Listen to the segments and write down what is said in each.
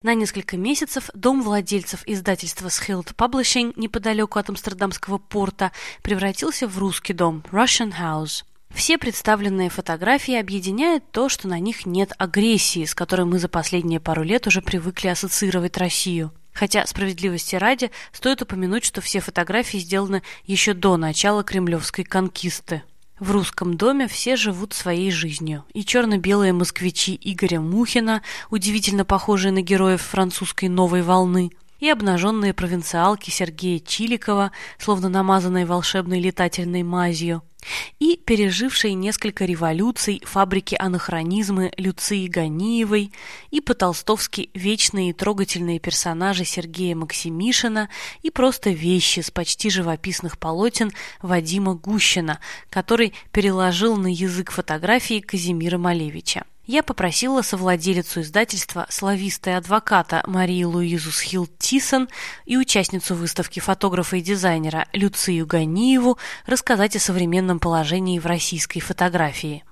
На несколько месяцев дом владельцев издательства Schild Publishing неподалеку от Амстердамского порта превратился в русский дом Russian House. Все представленные фотографии объединяет то, что на них нет агрессии, с которой мы за последние пару лет уже привыкли ассоциировать Россию. Хотя, справедливости ради, стоит упомянуть, что все фотографии сделаны еще до начала кремлевской конкисты. В русском доме все живут своей жизнью. И черно-белые москвичи Игоря Мухина, удивительно похожие на героев французской «Новой волны», и обнаженные провинциалки Сергея Чиликова, словно намазанные волшебной летательной мазью, и пережившие несколько революций фабрики-анахронизмы Люции Ганиевой, и по-толстовски вечные и трогательные персонажи Сергея Максимишина, и просто вещи с почти живописных полотен Вадима Гущина, который переложил на язык фотографии Казимира Малевича. Я попросила совладелицу издательства, слависта и адвоката Марию Луизу Схилд-Тисон и участницу выставки фотографа и дизайнера Люцию Ганиеву рассказать о современном положении в российской фотографии.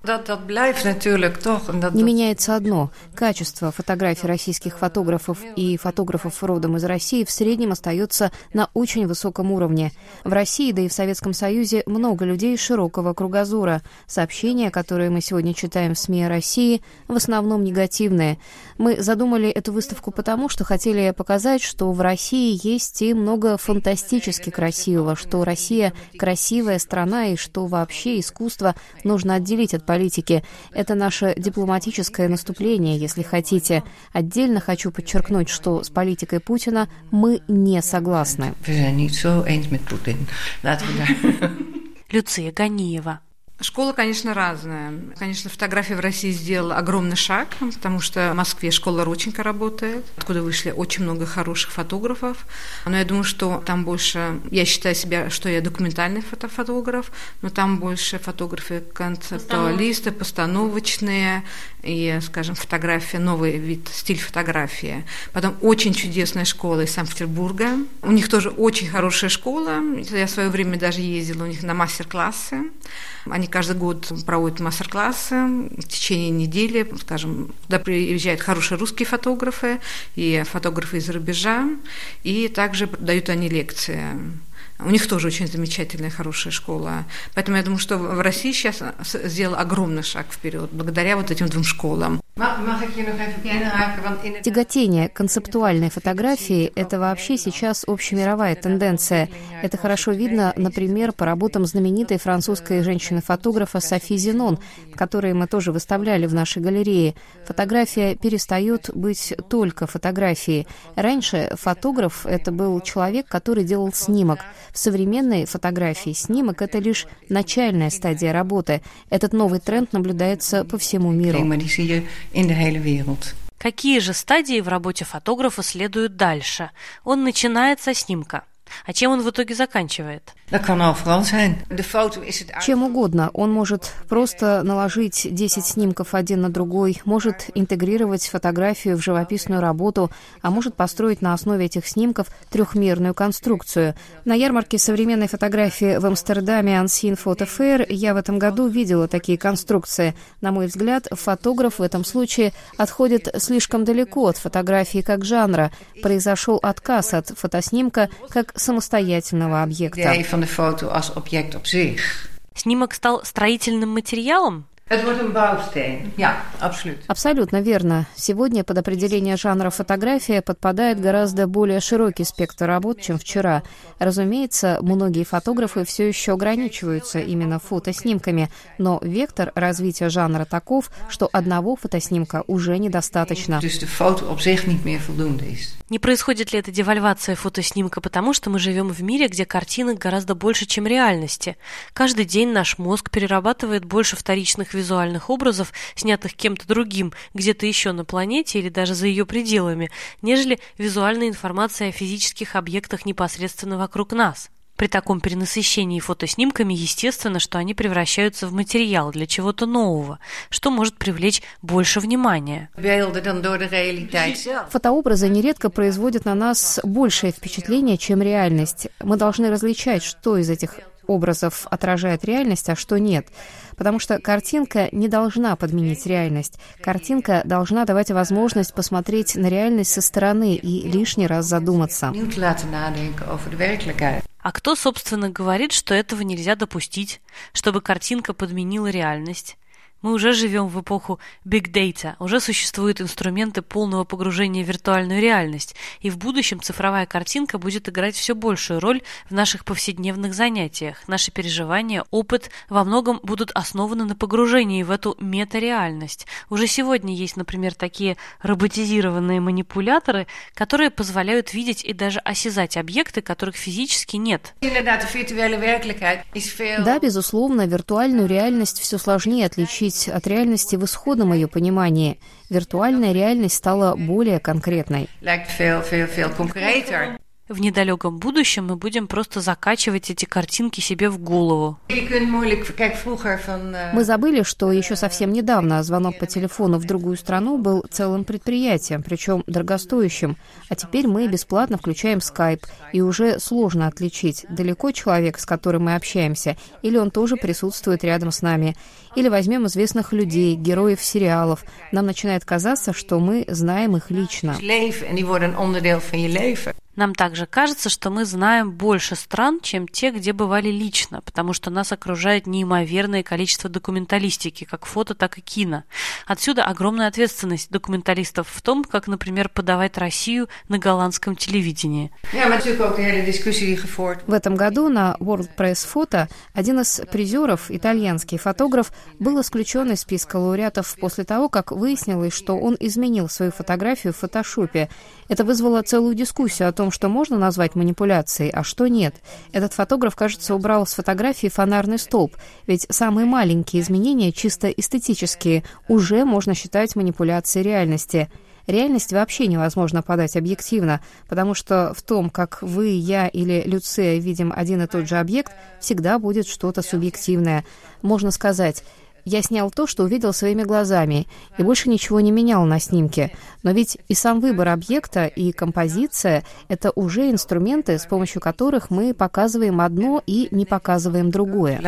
Не меняется одно. Качество фотографий российских фотографов и фотографов родом из России в среднем остается на очень высоком уровне. В России, да и в Советском Союзе, много людей широкого кругозора. Сообщения, которые мы сегодня читаем в СМИ о России, в основном негативные. Мы задумали эту выставку потому, что хотели показать, что в России есть и много фантастически красивого, что Россия красивая страна и что вообще искусство нужно отделить от политики. Это наше дипломатическое наступление, если хотите. Отдельно хочу подчеркнуть, что с политикой Путина мы не согласны. Люция Ганиева. Школа, конечно, разная. Конечно, фотография в России сделала огромный шаг, потому что в Москве школа Родченко работает, откуда вышли очень много хороших фотографов. Но я думаю, что там больше... Я считаю себя, что я документальный фотограф, но там больше фотографы концептуалисты, постановочные, и, скажем, фотография, новый вид, стиль фотографии. Потом очень чудесная школа из Санкт-Петербурга. У них тоже очень хорошая школа. Я в свое время даже ездила у них на мастер-классы. Они каждый год проводят мастер-классы в течение недели, скажем, туда приезжают хорошие русские фотографы и фотографы из-за рубежа, и также дают они лекции. У них тоже очень замечательная, хорошая школа. Поэтому я думаю, что в России сейчас сделал огромный шаг вперед, благодаря вот этим двум школам. Тяготение концептуальной фотографии – это вообще сейчас общемировая тенденция. Это хорошо видно, например, по работам знаменитой французской женщины-фотографа Софи Зенон, которые мы тоже выставляли в нашей галерее. Фотография перестает быть только фотографией. Раньше фотограф – это был человек, который делал снимок. В современной фотографии снимок – это лишь начальная стадия работы. Этот новый тренд наблюдается по всему миру. Какие же стадии в работе фотографа следуют дальше? Он начинает со снимка. А чем он в итоге заканчивает? Чем угодно. Он может просто наложить 10 снимков один на другой, может интегрировать фотографию в живописную работу, а может построить на основе этих снимков трехмерную конструкцию. На ярмарке современной фотографии в Амстердаме Unseen Photo Fair я в этом году видела такие конструкции. На мой взгляд, фотограф в этом случае отходит слишком далеко от фотографии как жанра. Произошел отказ от фотоснимка как самостоятельного объекта. Снимок стал строительным материалом? Абсолютно верно. Сегодня под определение жанра фотография подпадает гораздо более широкий спектр работ, чем вчера. Разумеется, многие фотографы все еще ограничиваются именно фотоснимками, но вектор развития жанра таков, что одного фотоснимка уже недостаточно. Не происходит ли эта девальвация фотоснимка потому, что мы живем в мире, где картинок гораздо больше, чем реальности? Каждый день наш мозг перерабатывает больше вторичных визуальных образов, снятых кем-то другим, где-то еще на планете или даже за ее пределами, нежели визуальная информация о физических объектах непосредственно вокруг нас. При таком перенасыщении фотоснимками естественно, что они превращаются в материал для чего-то нового, что может привлечь больше внимания. Фотообразы нередко производят на нас большее впечатление, чем реальность. Мы должны различать, что из этих образов отражает реальность, а что нет. Потому что картинка не должна подменить реальность. Картинка должна давать возможность посмотреть на реальность со стороны и лишний раз задуматься. А кто, собственно, говорит, что этого нельзя допустить, чтобы картинка подменила реальность? Мы уже живем в эпоху Big Data, уже существуют инструменты полного погружения в виртуальную реальность, и в будущем цифровая картинка будет играть все большую роль в наших повседневных занятиях. Наши переживания, опыт во многом будут основаны на погружении в эту метареальность. Уже сегодня есть, например, такие роботизированные манипуляторы, которые позволяют видеть и даже осязать объекты, которых физически нет. Да, безусловно, виртуальную реальность все сложнее отличить от реальности в исходном ее понимании. Виртуальная реальность стала более конкретной. В недалеком будущем мы будем просто закачивать эти картинки себе в голову. Мы забыли, что еще совсем недавно звонок по телефону в другую страну был целым предприятием, причем дорогостоящим. А теперь мы бесплатно включаем Skype, и уже сложно отличить, далеко человек, с которым мы общаемся, или он тоже присутствует рядом с нами. Или возьмем известных людей, героев сериалов. Нам начинает казаться, что мы знаем их лично. Нам также кажется, что мы знаем больше стран, чем те, где бывали лично, потому что нас окружает неимоверное количество документалистики, как фото, так и кино. Отсюда огромная ответственность документалистов в том, как, например, подавать Россию на голландском телевидении. В этом году на World Press Photo один из призеров, итальянский фотограф, был исключен из списка лауреатов после того, как выяснилось, что он изменил свою фотографию в фотошопе. Это вызвало целую дискуссию о том, что можно назвать манипуляцией, а что нет. Этот фотограф, кажется, убрал с фотографии фонарный столб, ведь самые маленькие изменения, чисто эстетические, уже можно считать манипуляцией реальности. Реальность вообще невозможно подать объективно, потому что в том, как вы, я или Люция видим один и тот же объект, всегда будет что-то субъективное. Можно сказать: я снял то, что увидел своими глазами, и больше ничего не менял на снимке. Но ведь и сам выбор объекта, и композиция — это уже инструменты, с помощью которых мы показываем одно и не показываем другое.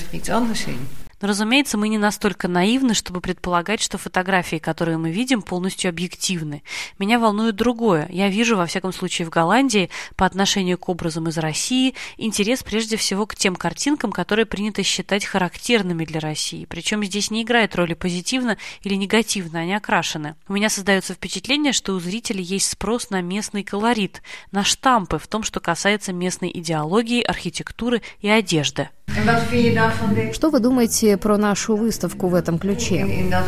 Но, разумеется, мы не настолько наивны, чтобы предполагать, что фотографии, которые мы видим, полностью объективны. Меня волнует другое. Я вижу, во всяком случае, в Голландии, по отношению к образам из России, интерес прежде всего к тем картинкам, которые принято считать характерными для России. Причем здесь не играет роли позитивно или негативно, они окрашены. У меня создается впечатление, что у зрителей есть спрос на местный колорит, на штампы в том, что касается местной идеологии, архитектуры и одежды. Что вы думаете про нашу выставку в этом ключе?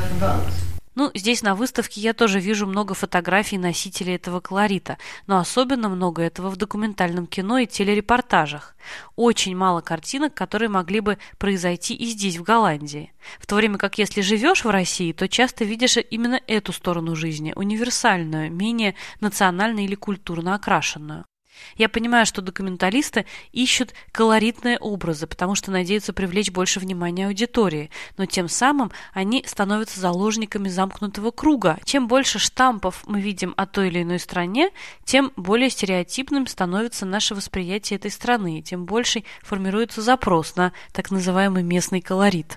Здесь на выставке я тоже вижу много фотографий носителей этого колорита, но особенно много этого в документальном кино и телерепортажах. Очень мало картинок, которые могли бы произойти и здесь, в Голландии. В то время как если живешь в России, то часто видишь именно эту сторону жизни, универсальную, менее национально или культурно окрашенную. Я понимаю, что документалисты ищут колоритные образы, потому что надеются привлечь больше внимания аудитории, но тем самым они становятся заложниками замкнутого круга. Чем больше штампов мы видим о той или иной стране, тем более стереотипным становится наше восприятие этой страны, тем больше формируется запрос на так называемый местный колорит.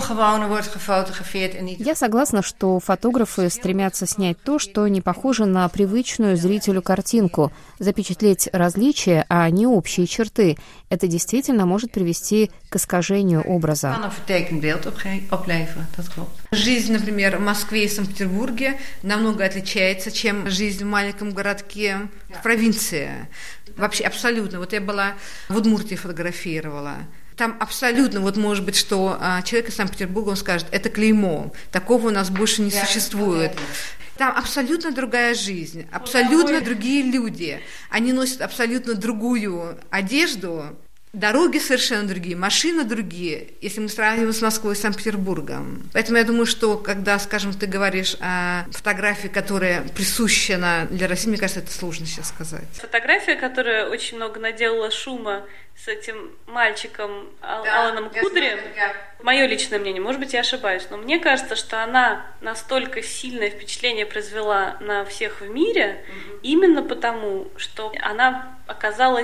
Я согласна, что фотографы стремятся снять то, что не похоже на привычную зрителю картинку, запечатлеть различия, а не общие черты. Это действительно может привести к искажению образа. Жизнь, например, в Москве и Санкт-Петербурге намного отличается, чем жизнь в маленьком городке в провинции. Вообще абсолютно. Вот я была в Удмуртии, фотографировала. Там абсолютно, может быть, что человек из Санкт-Петербурга, он скажет: это клеймо, такого у нас больше не существует. Там абсолютно другая жизнь, абсолютно другие люди. Они носят абсолютно другую одежду, дороги совершенно другие, машины другие, если мы сравниваем с Москвой и Санкт-Петербургом. Поэтому я думаю, что когда, скажем, ты говоришь о фотографии, которая присуща для России, мне кажется, это сложно сейчас сказать. Фотография, которая очень много наделала шума с этим мальчиком Аланом Кудрем, мое личное мнение, может быть, я ошибаюсь, но мне кажется, что она настолько сильное впечатление произвела на всех в мире, именно потому, что она оказалась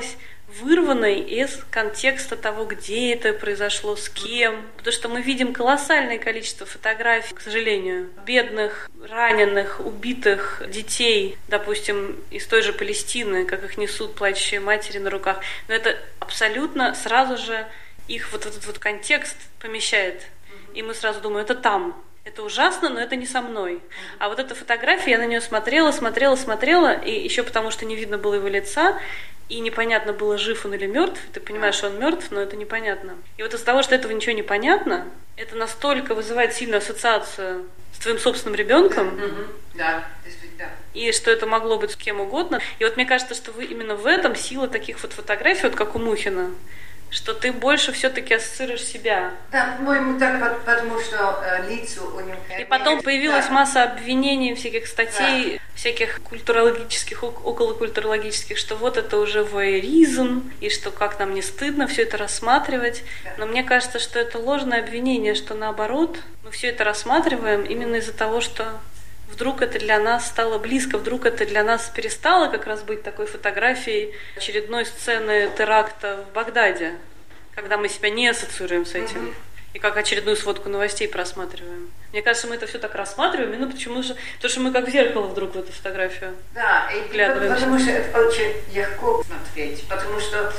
вырванной из контекста того, где это произошло, с кем. Потому что мы видим колоссальное количество фотографий, к сожалению, бедных, раненых, убитых детей, допустим, из той же Палестины, как их несут плачущие матери на руках. Но это абсолютно сразу же их вот этот вот контекст помещает. И мы сразу думаем, это там. Это ужасно, но это не со мной. А вот эта фотография, я на нее смотрела, и еще потому, что не видно было его лица, и непонятно было, жив он или мертв. Ты понимаешь, что он мертв, но это непонятно. И вот из-за того, что этого ничего не понятно, это настолько вызывает сильную ассоциацию с твоим собственным ребенком, да, действительно. И что это могло быть с кем угодно. И вот мне кажется, что именно в этом сила таких вот фотографий, вот как у Мухина, что ты больше все-таки ассоциируешь себя. Да, по-моему, так, потому что лицо у него... И потом появилась масса обвинений, всяких статей, всяких культурологических, околокультурологических, что вот это уже воеризм, и что как нам не стыдно все это рассматривать. Но мне кажется, что это ложное обвинение, что наоборот, мы все это рассматриваем именно из-за того, что вдруг это для нас стало близко, вдруг это для нас перестало как раз быть такой фотографией очередной сцены теракта в Багдаде, когда мы себя не ассоциируем с этим, и как очередную сводку новостей просматриваем. Мне кажется, мы это все так рассматриваем, именно потому что мы как в зеркало вдруг в эту фотографию вглядываемся. Потому что это очень легко смотреть, потому что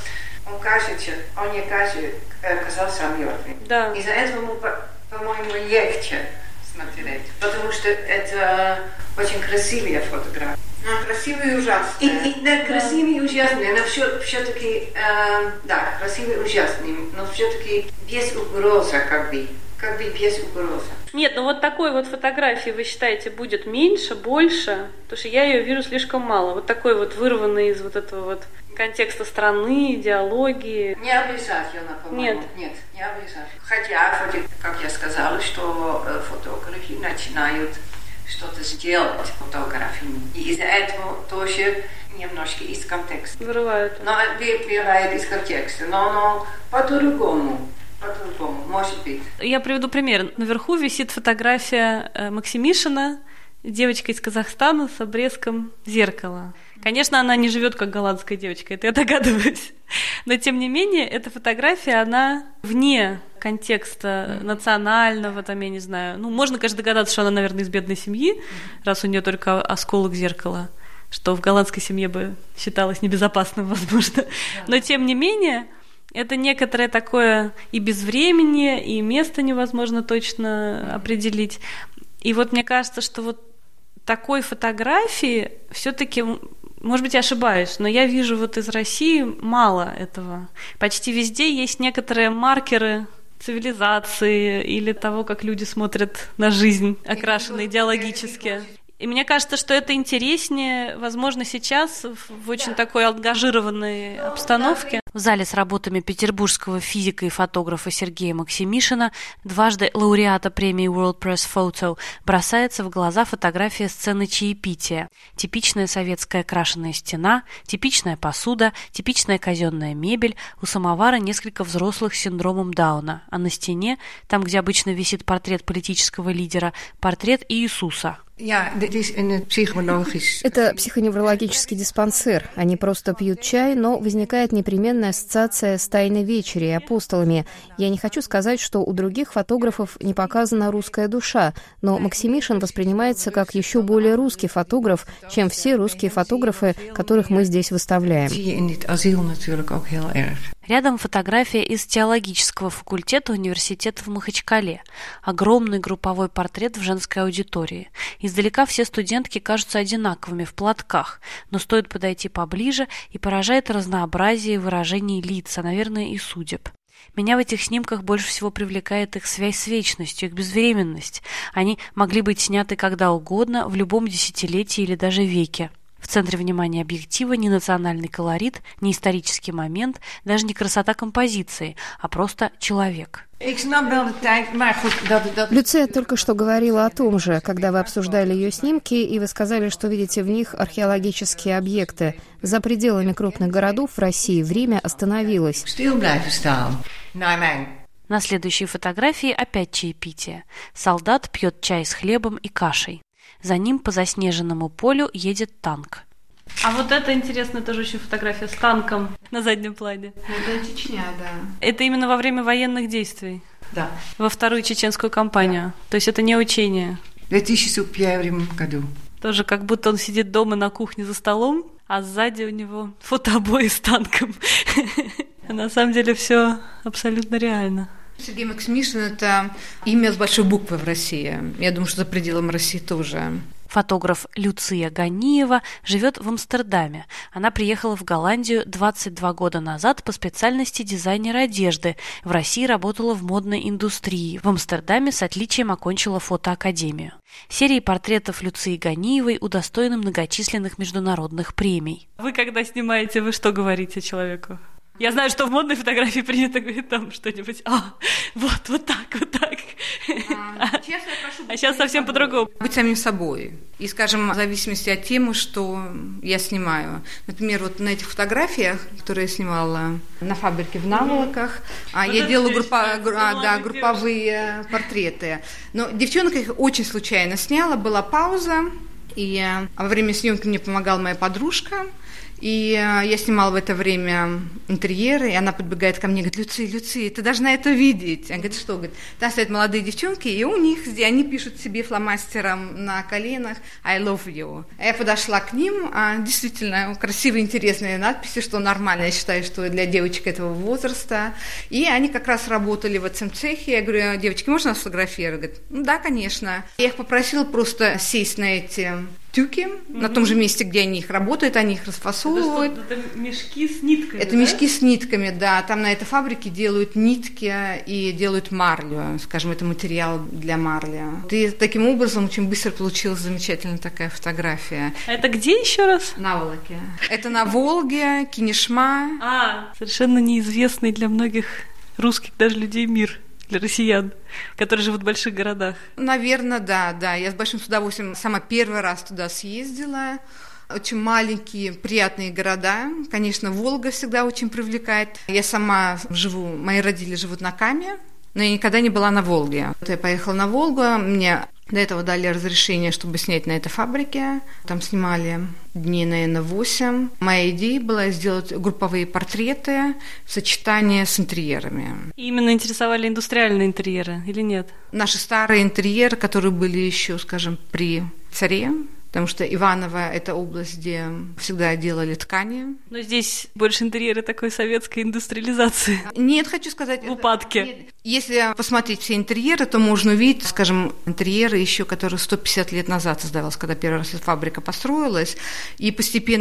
он не казался мертвым. Да. Из-за этого, по-моему, легче смотреть, потому что это очень красивые фотографии. Красивые и ужасные. Красивые и ужасные, но все-таки, красивые и ужасные, но все-таки без угрозы, как бы без угрозы. Нет, ну вот такой вот фотографии, вы считаете, будет меньше, больше? Потому что я ее вижу слишком мало. Вот такой вот вырванный из вот этого вот контекста страны, идеологии. Не обязательно, по-моему. Нет, не обязательно. Хотя, как я сказала, что фотографии начинают что-то сделать фотографиями. И из-за этого тоже немножко из контекста. Вырывают. Но вырывают из контекста, но по-другому. По-другому, может быть. Я приведу пример. Наверху висит фотография Максимишина, девочка из Казахстана с обрезком зеркала. Конечно, она не живет как голландская девочка, это я догадываюсь. Но, тем не менее, эта фотография, она вне контекста национального, там, я не знаю. Ну, можно, конечно, догадаться, что она, наверное, из бедной семьи, раз у нее только осколок зеркала, что в голландской семье бы считалось небезопасным, возможно. Но, тем не менее, это некоторое такое и безвременье, и место невозможно точно определить. И вот мне кажется, что вот такой фотографии все-таки, может быть, я ошибаюсь, но я вижу вот из России мало этого. Почти везде есть некоторые маркеры цивилизации или того, как люди смотрят на жизнь, окрашенные идеологически. И мне кажется, что это интереснее, возможно, сейчас в очень такой ангажированной обстановке. В зале с работами петербургского физика и фотографа Сергея Максимишина, дважды лауреата премии World Press Photo, бросается в глаза фотография сцены чаепития. Типичная советская крашеная стена, типичная посуда, типичная казенная мебель, у самовара несколько взрослых с синдромом Дауна, а на стене, там, где обычно висит портрет политического лидера, портрет Иисуса. Это психоневрологический диспансер. Они просто пьют чай, но возникает непременная ассоциация с Тайной вечерей и апостолами. Я не хочу сказать, что у других фотографов не показана русская душа, но Максимишин воспринимается как еще более русский фотограф, чем все русские фотографы, которых мы здесь выставляем. Рядом фотография из теологического факультета университета в Махачкале. Огромный групповой портрет в женской аудитории. Издалека все студентки кажутся одинаковыми в платках, но стоит подойти поближе, и поражает разнообразие выражений лиц, а, наверное, и судеб. Меня в этих снимках больше всего привлекает их связь с вечностью, их безвременность. Они могли быть сняты когда угодно, в любом десятилетии или даже веке. В центре внимания объектива не национальный колорит, не исторический момент, даже не красота композиции, а просто человек. Люция только что говорила о том же, когда вы обсуждали ее снимки, и вы сказали, что видите в них археологические объекты. За пределами крупных городов в России время остановилось. На следующей фотографии опять чаепитие. Солдат пьет чай с хлебом и кашей. За ним по заснеженному полю едет танк. А вот это интересная тоже очень фотография с танком на заднем плане. Это Чечня, да. Это именно во время военных действий? Да. Во вторую чеченскую кампанию? То есть это не учение? В 2001 году. Тоже как будто он сидит дома на кухне за столом, а сзади у него фотообои с танком. На самом деле все абсолютно реально. Сергей Максимишин – это имя с большой буквы в России. Я думаю, что за пределами России тоже. Фотограф Люция Ганиева живет в Амстердаме. Она приехала в Голландию 22 года назад по специальности дизайнера одежды. В России работала в модной индустрии. В Амстердаме с отличием окончила фотоакадемию. Серии портретов Люции Ганиевой удостоены многочисленных международных премий. Вы, когда снимаете, вы что говорите человеку? Я знаю, что в модной фотографии принято говорить там что-нибудь, вот так. Честно, прошу быть, а сейчас совсем по-другому. Быть самим собой. И, скажем, в зависимости от темы, что я снимаю. Например, вот на этих фотографиях, которые я снимала на фабрике в Наволоках, я делала групповые портреты. Но девчонок их очень случайно сняла, была пауза, и во время съемки мне помогала моя подружка. И я снимала в это время интерьеры, и она подбегает ко мне и говорит: Люция, ты должна это видеть. Она говорит: что? Говорит, там стоят молодые девчонки, и у них, они пишут себе фломастером на коленах I love you. Я подошла к ним, действительно красивые, интересные надписи, что нормально, я считаю, что для девочек этого возраста. И они как раз работали в этом цехе. Я говорю: девочки, можно нас сфотографировать? Говорит: ну да, конечно. Я их попросила просто сесть на эти тюки, на том же месте, где они их работают, они их расфасовывают. Это мешки с нитками, Это мешки с нитками, да. Там на этой фабрике делают нитки и делают марлю, скажем, это материал для марли. И таким образом очень быстро получилась замечательная такая фотография. А это где еще раз? Наволоки. Это на Волге, Кинешма. Совершенно неизвестный для многих русских даже людей мир. Для россиян, которые живут в больших городах. Наверное, да. Я с большим удовольствием сама первый раз туда съездила. Очень маленькие, приятные города. Конечно, Волга всегда очень привлекает. Я сама живу, мои родители живут на Каме, но я никогда не была на Волге. Я поехала на Волгу, мне до этого дали разрешение, чтобы снять на этой фабрике. Там снимали дней, наверное, 8. Моя идея была сделать групповые портреты в сочетании с интерьерами. И именно интересовали индустриальные интерьеры или нет? Наши старые интерьеры, которые были еще, скажем, при царе, потому что Иваново – это область, где всегда делали ткани. Но здесь больше интерьеры такой советской индустриализации. Нет, хочу сказать… В упадке. Нет. Если посмотреть все интерьеры, то можно увидеть, скажем, интерьеры еще, которые 150 лет назад создавались, когда первый раз эта фабрика построилась. И постепенно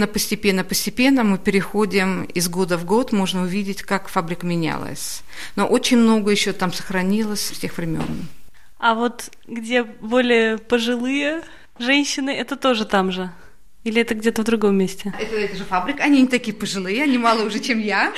мы переходим из года в год, можно увидеть, как фабрика менялась. Но очень много еще там сохранилось с тех времен. А вот где более пожилые женщины, это тоже там же? Или это где-то в другом месте? Это же фабрика. Они не такие пожилые, они мало уже, чем я.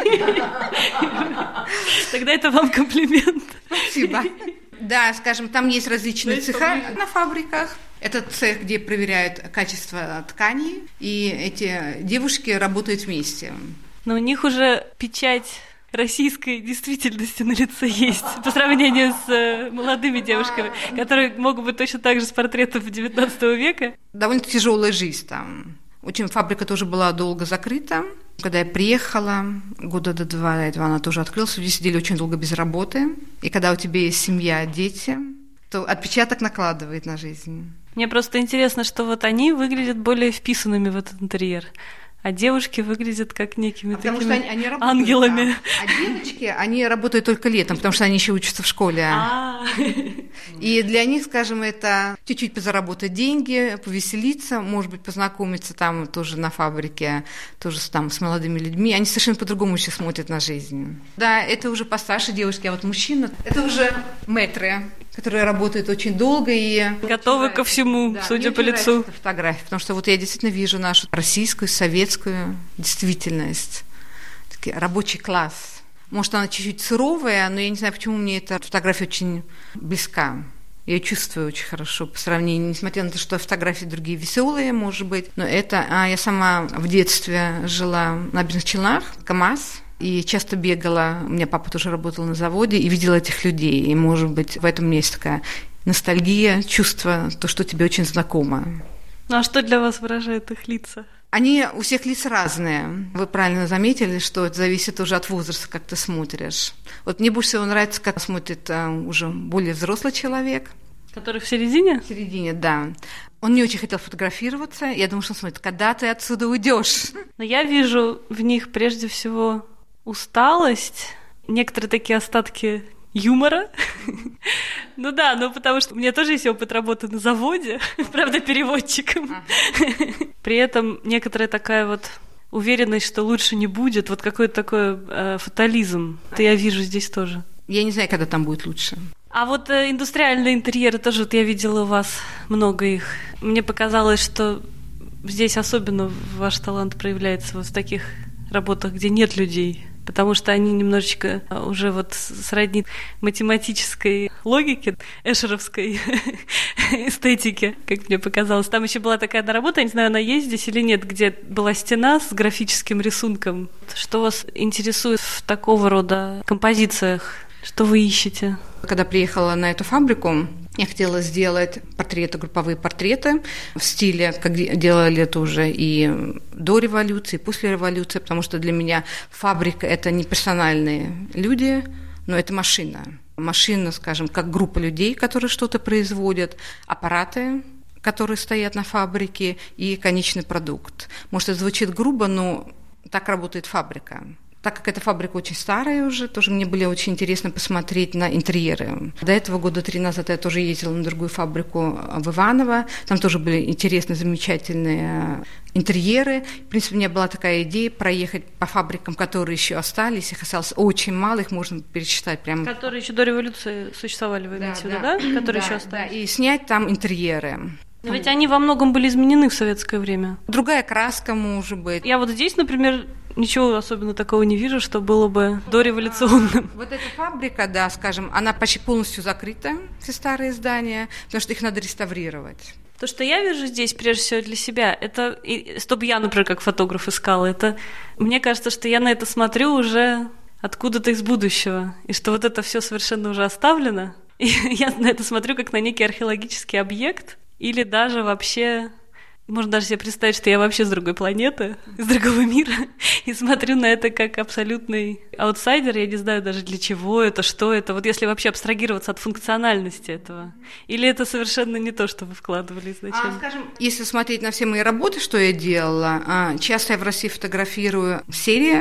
Тогда это вам комплимент. Спасибо. Да, скажем, там есть различные цеха на фабриках. Это цех, где проверяют качество тканей, и эти девушки работают вместе. Но у них уже печать российской действительности на лице есть по сравнению с молодыми девушками, которые могут быть точно так же с портретов XIX века. Довольно тяжелая жизнь там. Очень фабрика тоже была долго закрыта. Когда я приехала, года до 2 до этого она тоже открылась, люди сидели очень долго без работы. И когда у тебя есть семья, дети, то отпечаток накладывает на жизнь. Мне просто интересно, что вот они выглядят более вписанными в этот интерьер. А девушки выглядят как некими такими они ангелами. А девочки, они работают только летом, потому что они еще учатся в школе. И для них, скажем, это чуть-чуть позаработать деньги, повеселиться, может быть, познакомиться там тоже на фабрике, тоже там с молодыми людьми. Они совершенно по-другому еще смотрят на жизнь. Да, это уже постарше девушки, а вот мужчина, это уже мэтры, которые работают очень долго и готовы ко всему, судя по лицу. Фотографии, потому что вот я действительно вижу нашу российскую, советскую действительность, такой рабочий класс. Может, она чуть-чуть сыровая, но я не знаю, почему мне эта фотография очень близка. Я ее чувствую очень хорошо по сравнению, несмотря на то, что фотографии другие веселые, может быть. Но это… я сама в детстве жила на Набережных Челнах, КамАЗ. И часто бегала, у меня папа тоже работал на заводе, и видела этих людей. И, может быть, в этом есть такая ностальгия, чувство, то, что тебе очень знакомо. Ну а что для вас выражает их лица? Они у всех лиц разные. Вы правильно заметили, что это зависит уже от возраста, как ты смотришь. Вот мне больше всего нравится, как смотрит уже более взрослый человек. Который в середине? В середине, да. Он не очень хотел фотографироваться. Я думаю, что он смотрит, когда ты отсюда уйдешь. Но я вижу в них прежде всего усталость, некоторые такие остатки юмора. Ну да, потому что у меня тоже есть опыт работы на заводе, правда, переводчиком. При этом некоторая такая вот уверенность, что лучше не будет, вот какой-то такой фатализм. Это я вижу здесь тоже. Я не знаю, когда там будет лучше. А вот индустриальные интерьеры тоже, вот я видела у вас много их. Мне показалось, что здесь особенно ваш талант проявляется вот в таких работах, где нет людей. Потому что они немножечко уже вот сродни математической логике, эшеровской эстетике, как мне показалось. Там еще была такая одна работа, я не знаю, она есть здесь или нет, где была стена с графическим рисунком. Что вас интересует в такого рода композициях? Что вы ищете? Когда приехала на эту фабрику, я хотела сделать портреты, групповые портреты в стиле, как делали это уже и до революции, и после революции, потому что для меня фабрика – это не персональные люди, но это машина. Машина, скажем, как группа людей, которые что-то производят, аппараты, которые стоят на фабрике, и конечный продукт. Может, это звучит грубо, но так работает фабрика. Так как эта фабрика очень старая уже, тоже мне было очень интересно посмотреть на интерьеры. До этого 3 года назад я тоже ездила на другую фабрику в Иваново. Там тоже были интересные, замечательные интерьеры. В принципе, у меня была такая идея проехать по фабрикам, которые еще остались. Их осталось очень мало, их можно пересчитать прямо. Которые еще до революции существовали, вы имеете в виду, да? Которые еще остались. Да, и снять там интерьеры. Но ведь они во многом были изменены в советское время. Другая краска, может быть. Я вот здесь, например, ничего особенно такого не вижу, что было бы дореволюционным. Вот эта фабрика, да, скажем, она почти полностью закрыта, все старые здания, потому что их надо реставрировать. То, что я вижу здесь, прежде всего, для себя, это, чтобы я, например, как фотограф искала, это, мне кажется, что я на это смотрю уже откуда-то из будущего, и что вот это все совершенно уже оставлено, и я на это смотрю как на некий археологический объект, или даже вообще, можно даже себе представить, что я вообще с другой планеты, из другого мира, и смотрю на это как абсолютный аутсайдер, я не знаю даже для чего это, что это, вот если вообще абстрагироваться от функциональности этого, или это совершенно не то, что вы вкладывали изначально? Скажем, если смотреть на все мои работы, что я делала, часто я в России фотографирую серии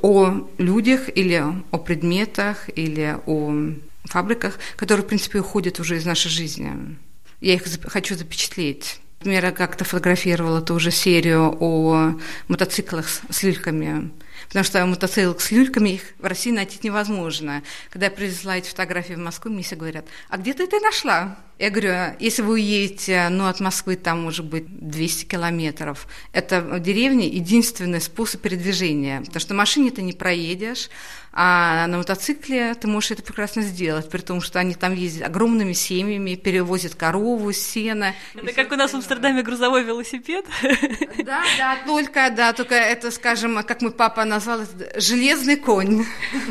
о людях или о предметах, или о фабриках, которые, в принципе, уходят уже из нашей жизни. Я их хочу запечатлеть. Например, я как-то фотографировала тоже серию о мотоциклах с люльками, потому что мотоцикл с люльками их в России найти невозможно. Когда я привезла эти фотографии в Москву, мне все говорят: а где ты это нашла? Я говорю, если вы уедете, от Москвы там может быть 200 километров, это в деревне единственный способ передвижения, потому что на машине ты не проедешь, а на мотоцикле ты можешь это прекрасно сделать, при том, что они там ездят огромными семьями, перевозят корову, сено. Это как у нас в Амстердаме грузовой велосипед? Да, только это, скажем, как мой папа назвал, железный конь.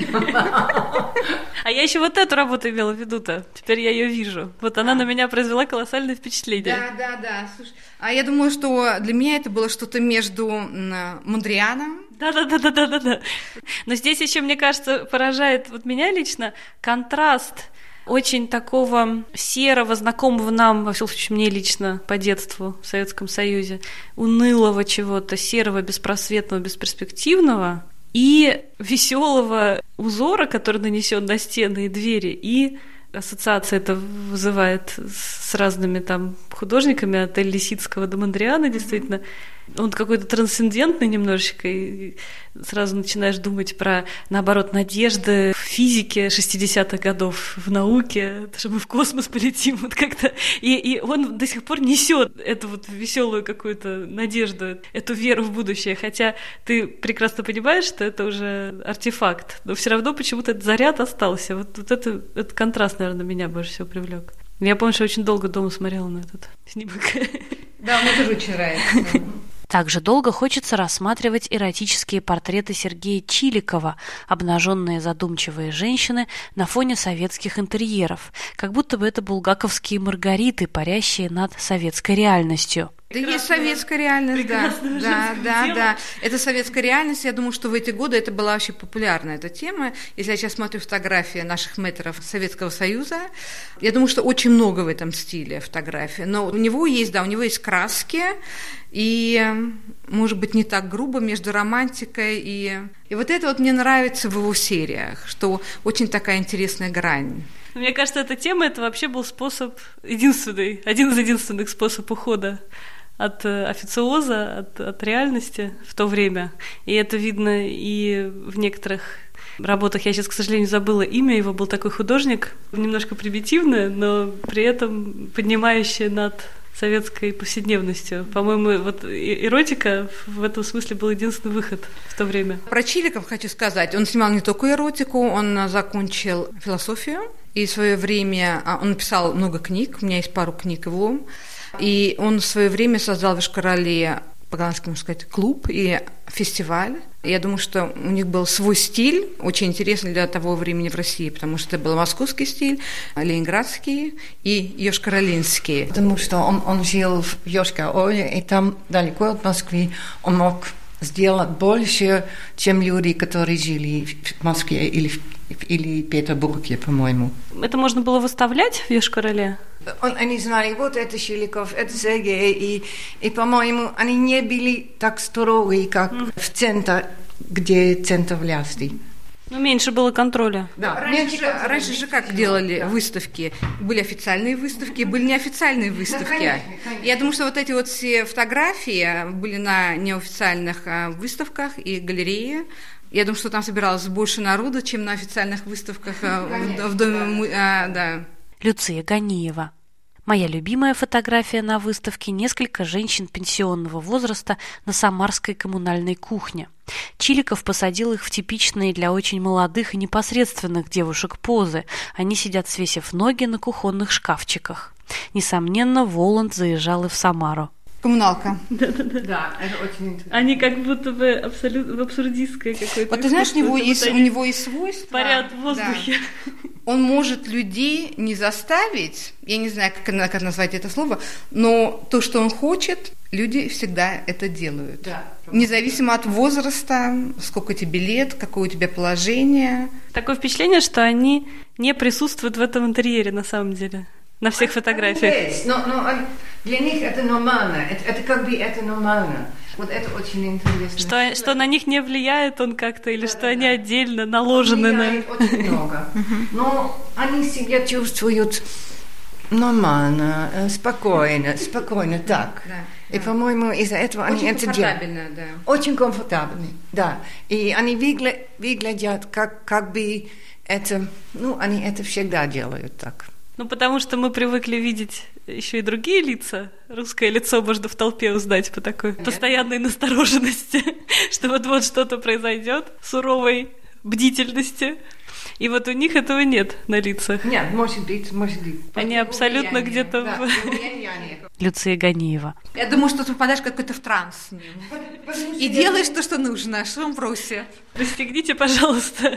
А я еще вот эту работу имела в виду-то, теперь я ее вижу. Вот она на меня произвела колоссальное впечатление. Да. Слушай, а я думаю, что для меня это было что-то между Мондрианом. Да. Но здесь еще, мне кажется, поражает вот меня лично контраст очень такого серого, знакомого нам, во всяком случае, мне лично по детству в Советском Союзе, унылого чего-то, серого, беспросветного, бесперспективного, и веселого узора, который нанесен на стены и двери, и ассоциация это вызывает с разными там художниками, от Эль Лисицкого до Мондриана, действительно. Он какой-то трансцендентный немножечко, и сразу начинаешь думать про, наоборот, надежды в физике 60-х годов, в науке, что мы в космос полетим, вот как-то. И он до сих пор несет эту вот веселую какую-то надежду, эту веру в будущее, хотя ты прекрасно понимаешь, что это уже артефакт, но все равно почему-то этот заряд остался. Вот этот контраст, наверное, меня больше всего привлек. Я помню, что очень долго дома смотрела на этот снимок. Да, мне тоже очень нравится. Также долго хочется рассматривать эротические портреты Сергея Чиликова, обнаженные задумчивые женщины на фоне советских интерьеров, как будто бы это булгаковские маргариты, парящие над советской реальностью. Это есть советская реальность, да. Это советская реальность. Я думаю, что в эти годы это была вообще популярна эта тема. Если я сейчас смотрю фотографии наших мэтров Советского Союза, я думаю, что очень много в этом стиле фотографий. Но у него есть краски, и, может быть, не так грубо между романтикой и вот это вот мне нравится в его сериях, что очень такая интересная грань. Мне кажется, эта тема, это вообще был один из единственных способов ухода от официоза, от реальности в то время. И это видно и в некоторых работах. Я сейчас, к сожалению, забыла имя. Его был такой художник, немножко примитивный, но при этом поднимающий над советской повседневностью. По-моему, вот эротика в этом смысле был единственный выход в то время. Про Чиликов хочу сказать. Он снимал не только эротику, он закончил философию. И в свое время он написал много книг, у меня есть пару книг его. И он в свое время создал в Йошкар-Оле, по-голландски можно сказать, клуб и фестиваль. Я думаю, что у них был свой стиль, очень интересный для того времени в России, потому что это был московский стиль, ленинградский и йошкар-олинский. Потому что он жил в Йошкар-Оле, и там далеко от Москвы он мог сделать больше, чем люди, которые жили в Москве или Петербурге, по-моему. Это можно было выставлять в Йошкар-Оле? Они знали, вот это Чиликов, это Сергей, и, по-моему, они не были так строги, как в центре, где центр власти. Ну, меньше было контроля. Да. Раньше же как делали выставки? Были официальные выставки, были неофициальные выставки. Да, конечно. Я думаю, что вот эти вот все фотографии были на неофициальных выставках и галерее. Я думаю, что там собиралось больше народу, чем на официальных выставках в доме. Да. Люция Ганиева. Моя любимая фотография на выставке – несколько женщин пенсионного возраста на самарской коммунальной кухне. Чиликов посадил их в типичные для очень молодых и непосредственных девушек позы. Они сидят, свесив ноги на кухонных шкафчиках. Несомненно, Воланд заезжал и в Самару. Коммуналка. Да, это очень интересно. Они как будто бы абсолютно абсурдистское какое-то. Вот ты знаешь, у него есть свойство. Парят в воздухе. Да. Он может людей не заставить, я не знаю, как назвать это слово, но то, что он хочет, люди всегда это делают. Да. Независимо от возраста, сколько тебе лет, какое у тебя положение. Такое впечатление, что они не присутствуют в этом интерьере на самом деле. На всех фотографиях. Есть, но для них это нормально. Это как бы это нормально. Вот это очень интересно. Что на них не влияет он как-то, или что они отдельно наложены на... Очень много. Но они себя чувствуют нормально, спокойно так. И, по-моему, из-за этого они это делают. Да. Очень комфортабельно, да. И они выглядят как бы это... они это всегда делают так. Потому что мы привыкли видеть еще и другие лица. Русское лицо можно в толпе узнать по такой постоянной настороженности, что вот что-то произойдет, суровой бдительности. И вот у них этого нет на лицах. Нет, может быть. Они абсолютно где-то... Да, Люция Ганиева. Я думаю, что ты попадаешь какой-то в транс с ним. И делаешь то, что нужно, что он просит. Расстегните, пожалуйста,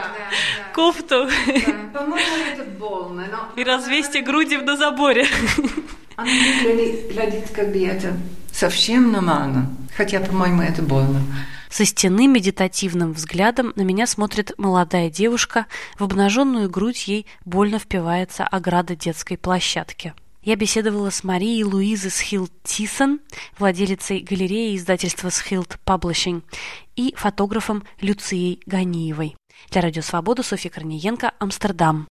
кофту. По-моему, это больно. И развесьте груди на заборе. Они выглядят как бы это совсем нормально. Хотя, по-моему, это больно. Со стены медитативным взглядом на меня смотрит молодая девушка, в обнаженную грудь ей больно впивается ограда детской площадки. Я беседовала с Марией Луизой Схилд-Тисон, владелицей галереи и издательства Schild Publishing, и фотографом Люцией Ганиевой. Для Радио Свобода Софья Корниенко, Амстердам.